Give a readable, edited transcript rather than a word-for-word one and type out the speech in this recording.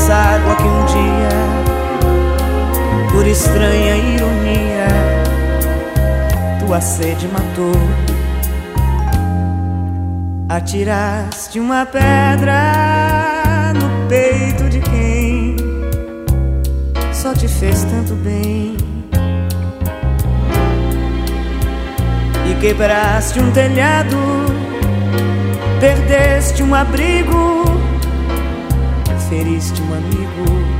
essa água que um dia, por estranha ironia, tua sede matou. Atiraste uma pedra no peito de quem só te fez tanto bem, e quebraste um telhado, perdeste um abrigo, feriste um amigo.